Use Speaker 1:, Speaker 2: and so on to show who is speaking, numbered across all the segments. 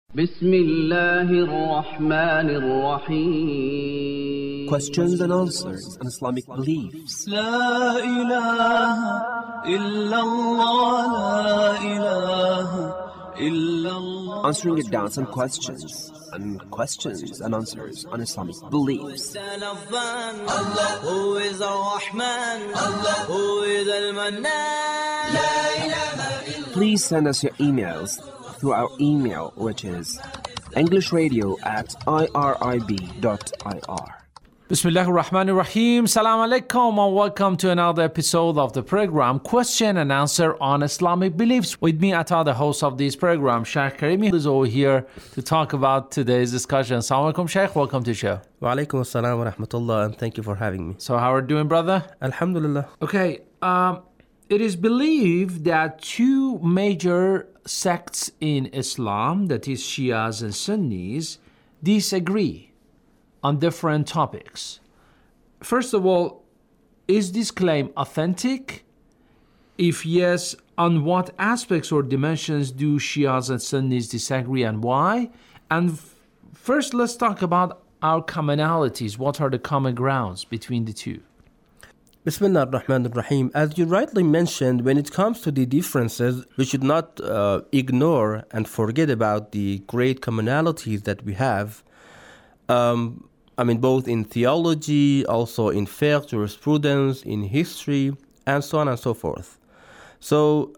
Speaker 1: بسم الله الرحمن الرحيم.
Speaker 2: Questions and answers on Islamic beliefs.
Speaker 3: لا إله إلا الله لا إله إلا الله.
Speaker 2: Answering your doubts and questions and answers on Islamic beliefs.
Speaker 3: Allah who is Ar-Rahman, Allah who is Al-Mannan. لا إله إلا.
Speaker 2: Please send us your emails through our email, which is englishradio@irib.ir.
Speaker 4: Bismillahir Rahmanir Rahim. Salam alaikum and welcome to another episode of the program Question and Answer on Islamic Beliefs. With me, Ata, the host of this program. Sheikh Karimi is over here to talk about today's discussion. Assalamu alaikum, Sheikh. Welcome to the show.
Speaker 5: Wa alaikum assalam wa rahmatullah, and thank you for having me.
Speaker 4: So how are you doing, brother?
Speaker 5: Alhamdulillah.
Speaker 4: Okay, it is believed that two major sects in Islam, that is Shias and Sunnis, disagree on different topics. First of all, is this claim authentic? If yes, on what aspects or dimensions do Shias and Sunnis disagree and why? And first, let's talk about our commonalities. What are the common grounds between the two?
Speaker 5: Bismillah ar-Rahman ar-Rahim. As you rightly mentioned, when it comes to the differences, we should not ignore and forget about the great commonalities that we have. Both in theology, also in fiqh, jurisprudence, in history, and so on and so forth. So,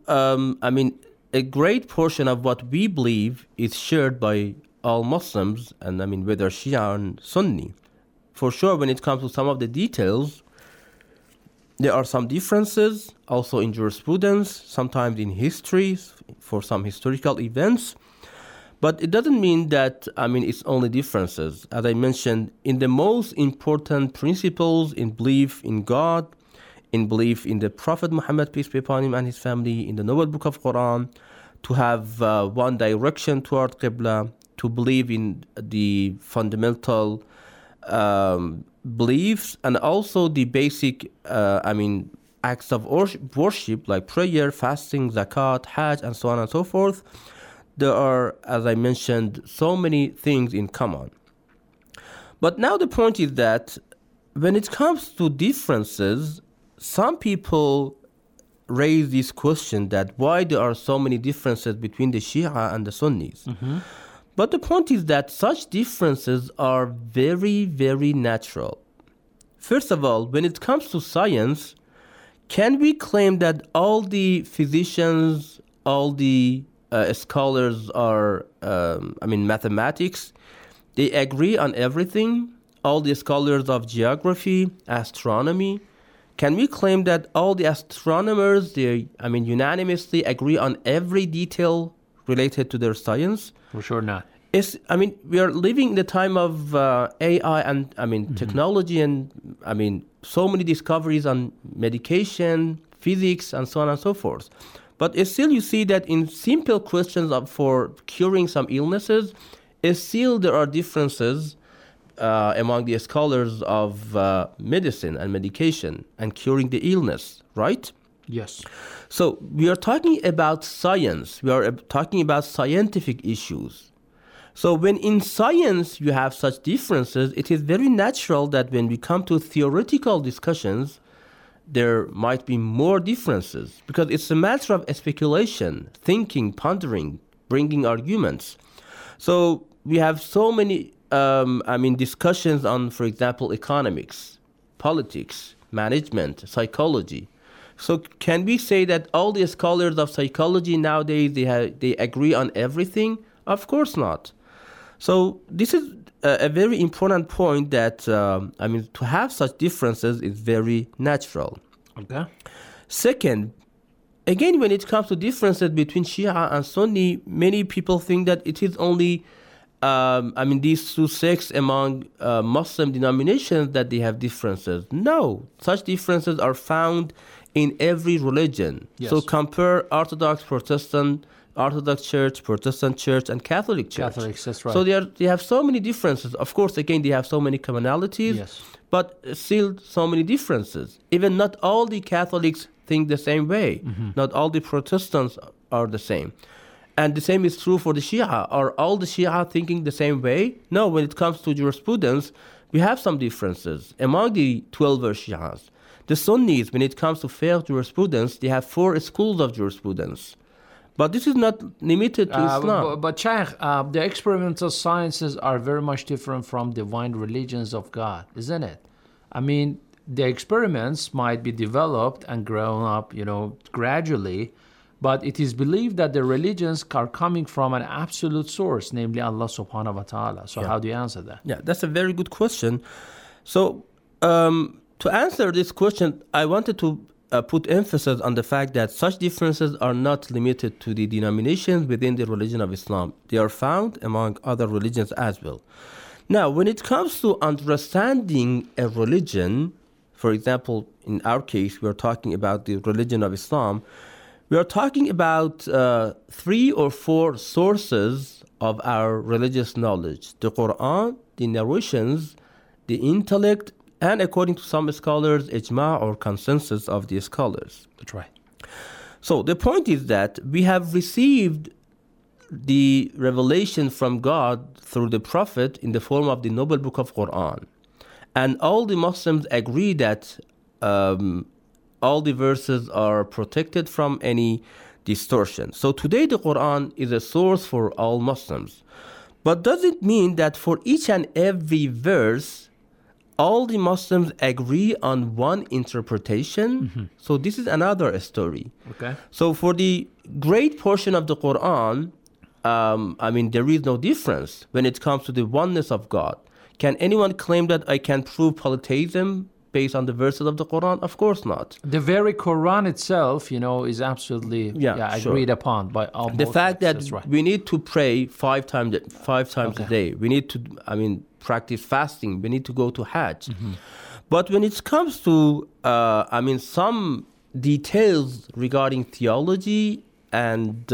Speaker 5: a great portion of what we believe is shared by all Muslims, and whether Shia or Sunni. For sure, when it comes to some of the details, there are some differences, also in jurisprudence, sometimes in history, for some historical events. But it doesn't mean that, it's only differences. As I mentioned, in the most important principles, in belief in God, in belief in the Prophet Muhammad, peace be upon him, and his family, in the Noble Book of Quran, to have one direction toward Qibla, to believe in the fundamental beliefs, and also the basic, acts of worship like prayer, fasting, zakat, hajj, and so on and so forth. There are, as I mentioned, so many things in common. But now the point is that when it comes to differences, some people raise this question that why there are so many differences between the Shia and the Sunnis. Mm-hmm. But the point is that such differences are very, very natural. First of all, when it comes to science, can we claim that all the physicians, all the scholars are, mathematics, they agree on everything? All the scholars of geography, astronomy, can we claim that all the astronomers, they, unanimously agree on every detail related to their science?
Speaker 4: For sure not.
Speaker 5: We are living in the time of AI and technology, and so many discoveries on medication, physics, and so on and so forth. But still, you see that in simple questions for curing some illnesses, still there are differences among the scholars of medicine and medication and curing the illness, right?
Speaker 4: Yes.
Speaker 5: So we are talking about science. We are talking about scientific issues. So when in science you have such differences, it is very natural that when we come to theoretical discussions, there might be more differences because it's a matter of speculation, thinking, pondering, bringing arguments. So we have so many, discussions on, for example, economics, politics, management, psychology. So can we say that all the scholars of psychology nowadays, they agree on everything? Of course not. So this is a very important point that, to have such differences is very natural.
Speaker 4: Okay.
Speaker 5: Second, again, when it comes to differences between Shia and Sunni, many people think that it is only, these two sects among Muslim denominations that they have differences. No, such differences are found in every religion.
Speaker 4: Yes.
Speaker 5: So compare Orthodox, Protestant, Orthodox Church, Protestant Church, and Catholic Church.
Speaker 4: Catholics, that's right.
Speaker 5: So they have so many differences. Of course, again, they have so many commonalities,
Speaker 4: yes,
Speaker 5: but still so many differences. Even not all the Catholics think the same way. Mm-hmm. Not all the Protestants are the same. And the same is true for the Shia. Are all the Shia thinking the same way? No, when it comes to jurisprudence, we have some differences among the 12 Shias. The Sunnis, when it comes to fiqh jurisprudence, they have 4 schools of jurisprudence. But this is not limited to Islam.
Speaker 4: But Shaykh, the experimental sciences are very much different from divine religions of God, isn't it? I mean, the experiments might be developed and grown up, gradually, but it is believed that the religions are coming from an absolute source, namely Allah subhanahu wa ta'ala. So how do you answer that?
Speaker 5: Yeah, that's a very good question. So to answer this question, I wanted to put emphasis on the fact that such differences are not limited to the denominations within the religion of Islam. They are found among other religions as well. Now, when it comes to understanding a religion, for example, in our case, we are talking about the religion of Islam. We are talking about 3 or 4 sources of our religious knowledge: the Quran, the narrations, the intellect, and according to some scholars, ijma' or consensus of the scholars.
Speaker 4: That's right.
Speaker 5: So the point is that we have received the revelation from God through the Prophet in the form of the noble book of Quran. And all the Muslims agree that all the verses are protected from any distortion. So today the Quran is a source for all Muslims. But does it mean that for each and every verse, all the Muslims agree on one interpretation?
Speaker 4: Mm-hmm.
Speaker 5: So this is another story.
Speaker 4: Okay.
Speaker 5: So for the great portion of the Quran, there is no difference when it comes to the oneness of God. Can anyone claim that I can prove polytheism based on the verses of the Quran? Of course not.
Speaker 4: The very Quran itself, is absolutely agreed upon by all.
Speaker 5: The fact that
Speaker 4: right.
Speaker 5: we need to pray 5 times a day. We need to, practice fasting. We need to go to Hajj.
Speaker 4: Mm-hmm.
Speaker 5: But when it comes to, some details regarding theology and,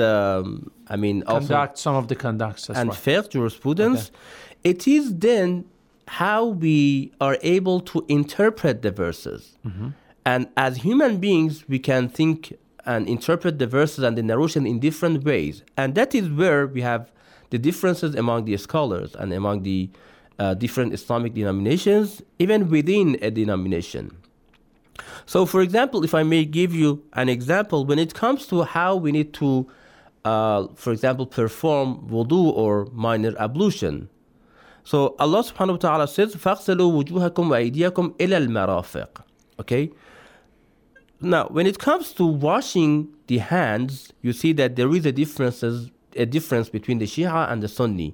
Speaker 5: also
Speaker 4: some of the conducts. That's
Speaker 5: and
Speaker 4: right.
Speaker 5: fiqh jurisprudence, it is then how we are able to interpret the verses.
Speaker 4: Mm-hmm.
Speaker 5: And as human beings, we can think and interpret the verses and the narration in different ways. And that is where we have the differences among the scholars and among the different Islamic denominations, even within a denomination. So, for example, if I may give you an example, when it comes to how we need to, for example, perform wudu or minor ablution. So Allah subhanahu wa ta'ala says, فَاغْسَلُوا وُجُوهَكُمْ وَأَيْدِيَكُمْ إِلَى الْمَرَافِقِ. Okay? Now, when it comes to washing the hands, you see that there is a difference between the Shia and the Sunni.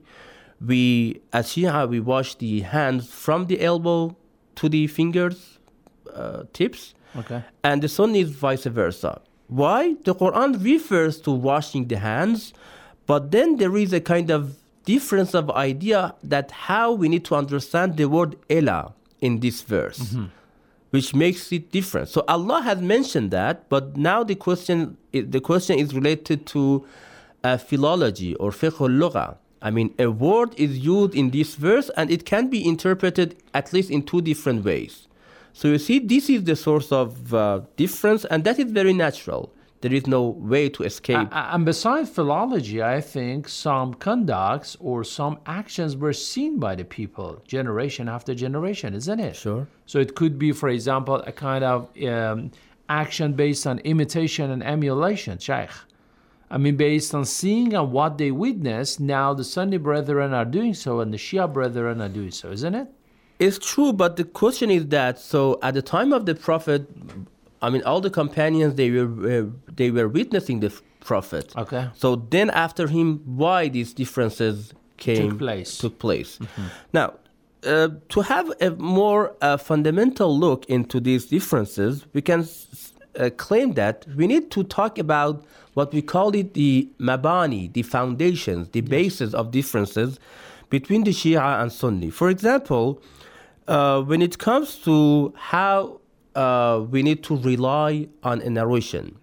Speaker 5: As Shia, we wash the hands from the elbow to the fingers, tips.
Speaker 4: Okay.
Speaker 5: And the Sunni is vice versa. Why? The Quran refers to washing the hands, but then there is a kind of difference of idea that how we need to understand the word ila in this verse, which makes it different. So Allah has mentioned that, but now the question is related to philology or fiqh al-lugha. A word is used in this verse and it can be interpreted at least in 2 different ways. So you see, this is the source of difference, and that is very natural. There is no way to escape.
Speaker 4: And besides philology, I think some conducts or some actions were seen by the people generation after generation, isn't it?
Speaker 5: Sure.
Speaker 4: So it could be, for example, a kind of action based on imitation and emulation, Shaykh. Based on seeing and what they witnessed, now the Sunni brethren are doing so and the Shia brethren are doing so, isn't it?
Speaker 5: It's true, but the question is that, so at the time of the Prophet, all the companions, they were witnessing the Prophet.
Speaker 4: Okay.
Speaker 5: So then after him, why these differences took place.
Speaker 4: Mm-hmm.
Speaker 5: Now, to have a more fundamental look into these differences, we can claim that we need to talk about what we call it the mabani, the foundations, the basis of differences between the Shia and Sunni. For example, when it comes to how we need to rely on a narration,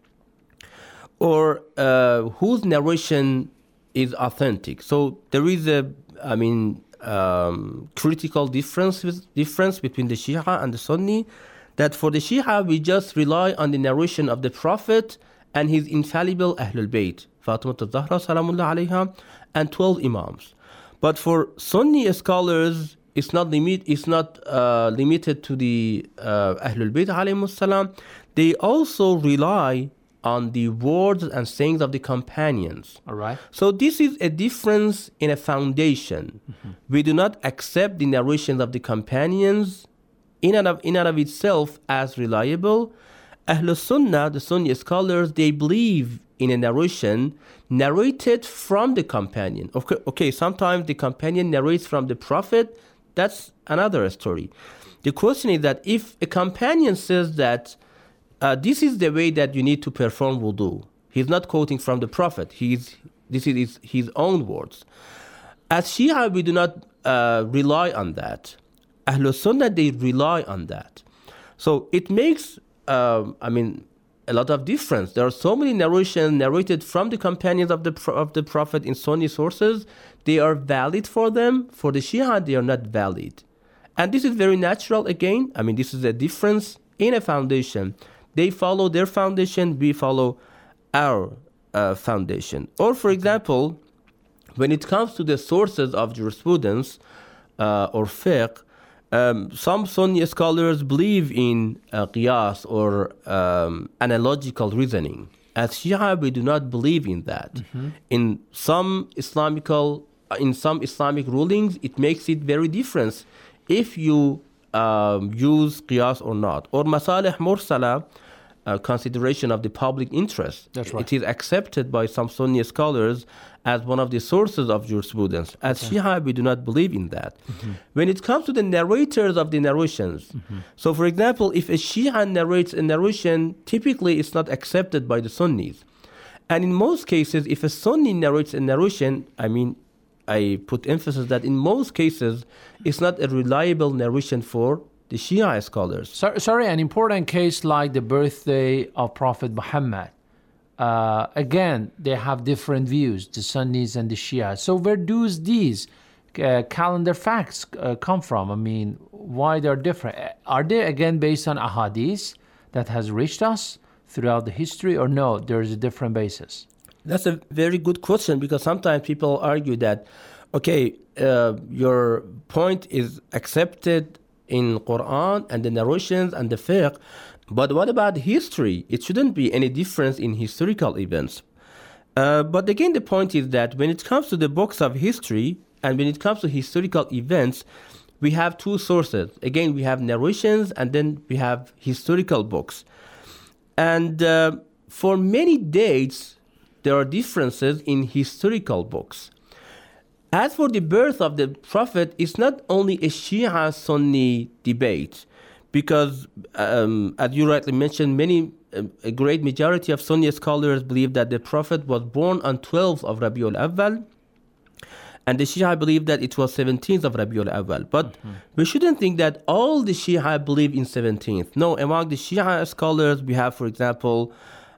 Speaker 5: or whose narration is authentic. So there is a, critical difference between the Shia and the Sunni, that for the Shia we just rely on the narration of the Prophet and his infallible Ahlul Bayt. Fatima al-Zahra salamullah alayha, and 12 imams. But for Sunni scholars, it's not limited to the Ahlul Bayt alayhimus salam. They also rely on the words and sayings of the companions.
Speaker 4: All right.
Speaker 5: So this is a difference in a foundation. We do not accept the narrations of the companions in and of itself as reliable. Ahlul Sunnah, the Sunni scholars, they believe in a narration narrated from the companion. Okay, sometimes the companion narrates from the Prophet. That's another story. The question is that if a companion says that this is the way that you need to perform wudu, he's not quoting from the Prophet. This is his own words. As Shia, we do not rely on that. Ahlul Sunnah, they rely on that. So it makes, a lot of difference. There are so many narrations narrated from the companions of the Prophet in Sunni sources. They are valid for them. For the Shia, they are not valid. And this is very natural again. This is a difference in a foundation. They follow their foundation, we follow our foundation. Or for example, when it comes to the sources of jurisprudence or fiqh, some Sunni scholars believe in qiyas or analogical reasoning. As Shia, we do not believe in that. In some Islamic rulings, it makes it very different if you use qiyas or not. Or masalih mursala, consideration of the public interest.
Speaker 4: That's right.
Speaker 5: It is accepted by some Sunni scholars as one of the sources of jurisprudence. As Shia, we do not believe in that. When it comes to the narrators of the narrations, so for example, if a Shia narrates a narration, typically it's not accepted by the Sunnis. And in most cases, if a Sunni narrates a narration, I put emphasis that in most cases, it's not a reliable narration for the Shia scholars.
Speaker 4: Sorry, an important case like the birthday of Prophet Muhammad. Again, they have different views, the Sunnis and the Shia. So where do these calendar facts come from? Why they're different? Are they again based on ahadith that has reached us throughout the history, or no, there's a different basis?
Speaker 5: That's a very good question, because sometimes people argue that, okay, your point is accepted in Quran and the narrations and the fiqh, but what about history? It shouldn't be any difference in historical events. But again, the point is that when it comes to the books of history and when it comes to historical events, we have two sources. Again, we have narrations and then we have historical books. And for many dates, there are differences in historical books. As for the birth of the Prophet, it's not only a Shia-Sunni debate, because as you rightly mentioned, a great majority of Sunni scholars believe that the Prophet was born on 12th of Rabiul Awwal, and the Shia believe that it was 17th of Rabiul Awwal. But we shouldn't think that all the Shia believe in 17th. No, among the Shia scholars, we have, for example,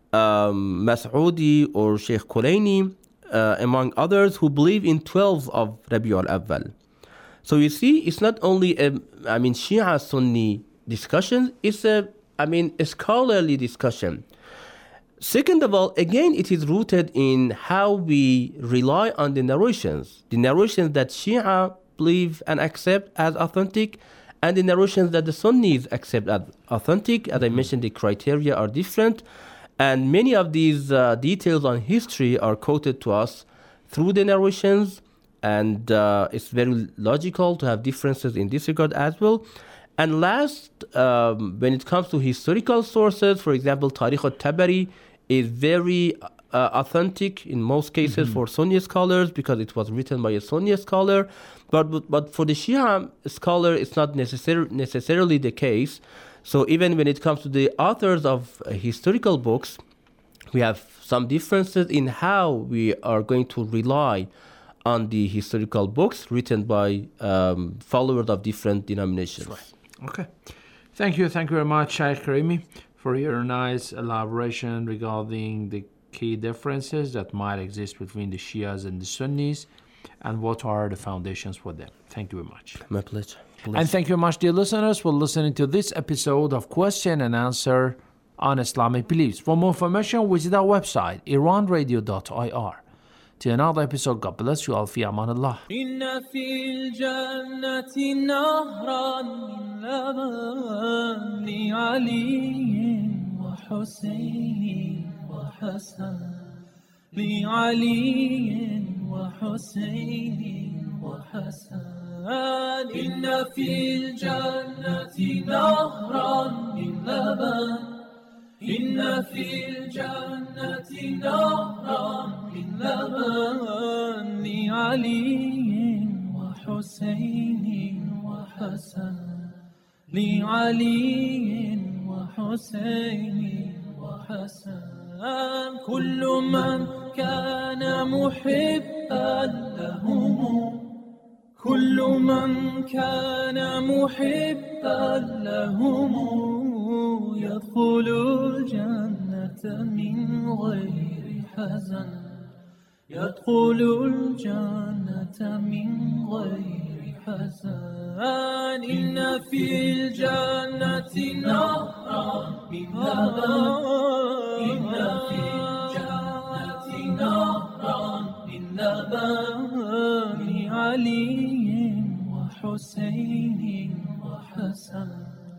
Speaker 5: Mas'udi or Sheikh Kulaini, among others, who believe in 12th of Rabiul Awwal. So you see, it's not only a Shia-Sunni discussion, it's a scholarly discussion. Second of all, again, it is rooted in how we rely on the narrations that Shia believe and accept as authentic, and the narrations that the Sunnis accept as authentic. As I mentioned, the criteria are different. And many of these details on history are quoted to us through the narrations, and it's very logical to have differences in this regard as well. And last, when it comes to historical sources, for example, Tarikh al-Tabari is very authentic in most cases for Sunni scholars because it was written by a Sunni scholar. But for the Shia scholar, it's not necessarily the case. So even when it comes to the authors of historical books, we have some differences in how we are going to rely on the historical books written by followers of different denominations.
Speaker 4: Right. Okay. Thank you very much, Shaykh Karimi, for your nice elaboration regarding the key differences that might exist between the Shias and the Sunnis, and what are the foundations for them. Thank you very much.
Speaker 5: My pleasure.
Speaker 4: And thank you very much, dear listeners, for listening to this episode of Question and Answer on Islamic beliefs. For more information, visit our website, iranradio.ir. To another episode, God bless you all. Fi amanillah.
Speaker 3: إن في الجنة نهرا من لبن لعلي وحسين وحسن لعلي وحسين وحسن إن في الجنة نهرا من لبن إن في الجنة نهرا من لبن لعلي وحسين وحسن لعلي وحسين وحسن كل من كان محبا لهم كل من كان محبا لهم يدخل الجنة من غير حزن يدخل الجنة من غير حزن إن في الجنة نهرا من لبن إن في الجنة نهرا من لبن لعلي وحسين وحسن